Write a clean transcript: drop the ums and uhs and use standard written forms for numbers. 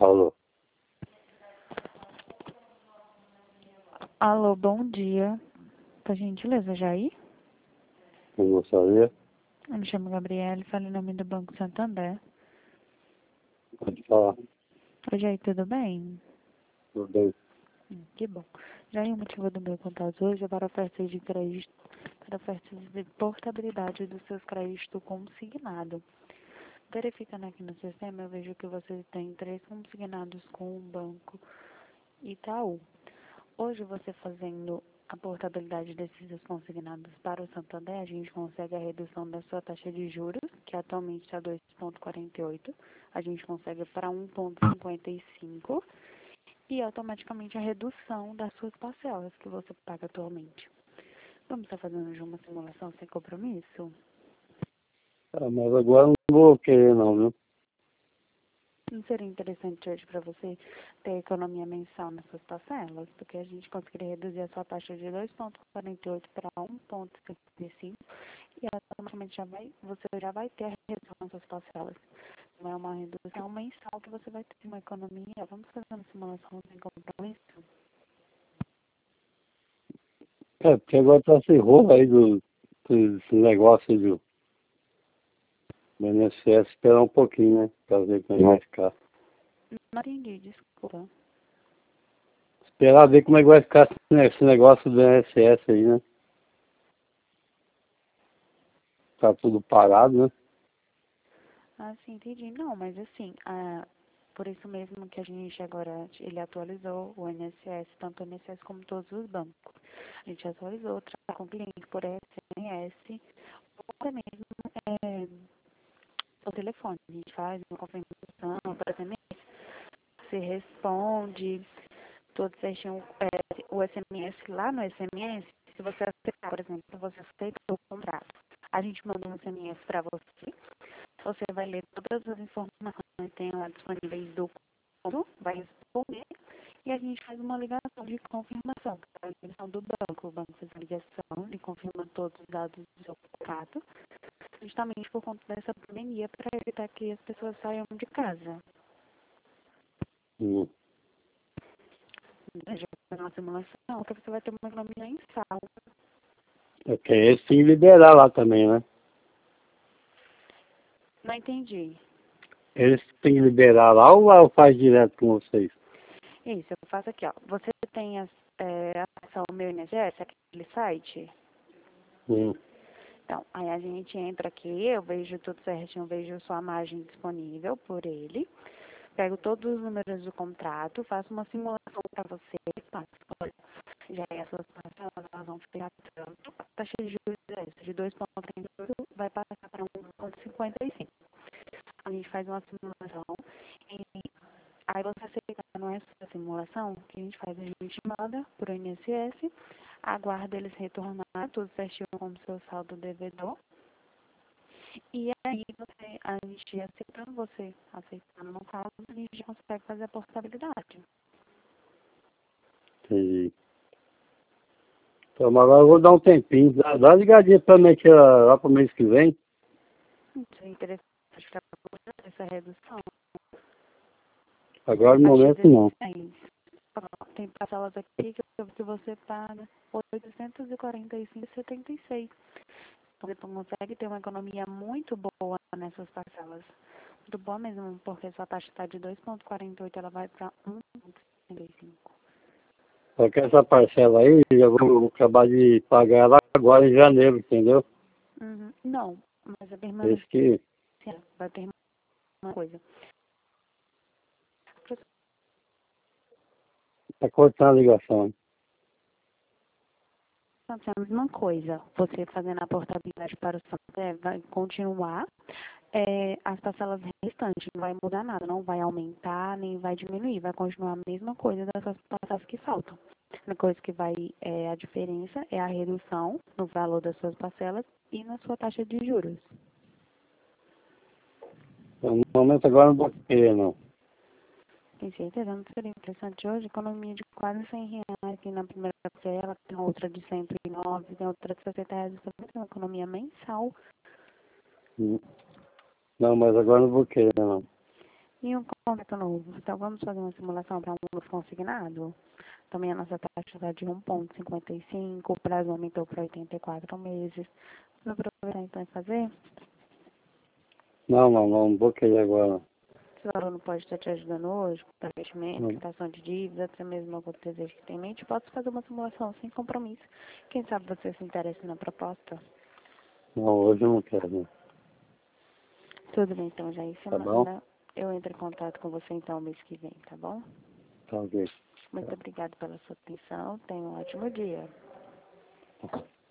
Alô, Alô, bom dia. Por gentileza, Jair? eu gostaria? Eu me chamo Gabriele, falo em nome do Banco Santander. Pode falar. Oi, Jair, tudo bem? Tudo bem? Que bom. Jair, o motivo do meu contato hoje é para ofertas de crédito, para ofertas de portabilidade dos seus créditos consignado. Verificando aqui no sistema, eu vejo que você tem 3 consignados com o Banco Itaú. Hoje, você fazendo a portabilidade desses consignados para o Santander, a gente consegue a redução da sua taxa de juros, que atualmente está 2,48, a gente consegue para 1,55 e automaticamente a redução das suas parcelas que você paga atualmente. Vamos estar fazendo hoje uma simulação sem compromisso? Mas agora não vou querer não, viu? Não seria interessante hoje para você ter economia mensal nas suas parcelas? Porque a gente conseguiria reduzir a sua taxa de 2,48 para 1,55 e automaticamente você já vai ter a redução nas suas parcelas. Não é uma redução mensal que você vai ter uma economia. Vamos fazer uma simulação sem compromisso? Porque agora tá esse rolo aí desse negócio do INSS, esperar um pouquinho, né? Pra ver como é que vai ficar. Não entendi, desculpa. Esperar ver como é que vai ficar esse negócio do INSS aí, né? Tá tudo parado, né? Ah, sim, entendi. Não, mas assim, por isso mesmo que a gente agora, ele atualizou o INSS, tanto o INSS como todos os bancos. A gente atualizou, trabalha com clientes por SMS, ou até mesmo por telefone. A gente faz uma confirmação por SMS, você responde, todo certinho, o SMS, lá no SMS, se você aceitar, por exemplo, você aceitou o contrato, a gente manda um SMS para você. Você vai ler todas as informações que tem lá disponíveis do conto, vai responder e a gente faz uma ligação de confirmação, a ligação do banco. O banco faz a ligação e confirma todos os dados do seu contrato, justamente por conta dessa pandemia, para evitar que as pessoas saiam de casa. Hum. A gente vai fazer uma simulação que você vai ter uma economia mensal. Porque esse tem que liberar lá também, né? Não entendi. Eles têm que liberar lá ou lá faz direto com vocês? Isso, eu faço aqui, ó. Você tem acesso ao meu INSS, aquele site? Hum. Então, aí a gente entra aqui, eu vejo tudo certinho, vejo sua margem disponível por ele, pego todos os números do contrato, faço uma simulação para você, passo, olha, já é as suas parcelas, elas vão ficar tanto, a taxa de juros é essa, de 2,38 vai passar para 1,55. A gente faz uma simulação e aí você aceitando essa simulação, o que a gente faz? A gente manda para o INSS, aguarda eles retornar tudo certinho como seu saldo devedor. E aí a gente aceitando você, aceitando no caso, a gente já consegue fazer a portabilidade. Entendi. Então, mas agora eu vou dar um tempinho. Dá uma ligadinha pra mim aqui lá pro mês que vem. Isso é interessante para você, essa redução. Agora A no partir momento não. desse mês, tem parcelas aqui que você paga R$ 845,76. Então você consegue ter uma economia muito boa nessas parcelas. Muito boa mesmo, porque sua taxa está de 2,48, ela vai para 1,65. Só que essa parcela aí, eu vou acabar de pagar ela agora em janeiro, entendeu? Uhum. Não, mas a Esse permanência que vai ter uma coisa. tá cortando a ligação. É a mesma coisa. Você fazendo a portabilidade para o Santander vai continuar as parcelas restantes. Não vai mudar nada, não vai aumentar, nem vai diminuir. Vai continuar a mesma coisa dessas parcelas que faltam. A coisa que vai, a diferença é a redução no valor das suas parcelas e na sua taxa de juros. Então, no momento agora não vou querer não. Tem certeza? Não seria interessante hoje? Economia de quase R$ 100 aqui na primeira parcela, tem outra de 109, tem outra de R$ 60. Você vai ter uma economia mensal. Não, mas agora não vou querer não. E um contrato novo. Então, vamos fazer uma simulação para um novo consignado? Também a nossa taxa está de 1,55, o prazo aumentou para 84 meses. Vamos aproveitar então e fazer? Não bloqueei agora. Se o aluno pode estar te ajudando hoje, com investimento, Não, quitação de dívida, até mesmo algum desejo que tem em mente, pode fazer uma simulação sem compromisso. Quem sabe você se interessa na proposta? não, hoje eu não quero, né? Tudo bem, então, já em Tá bom? semana eu entro em contato com você então mês que vem, tá bom? Tá ok. Muito obrigada pela sua atenção. Tenha um ótimo dia.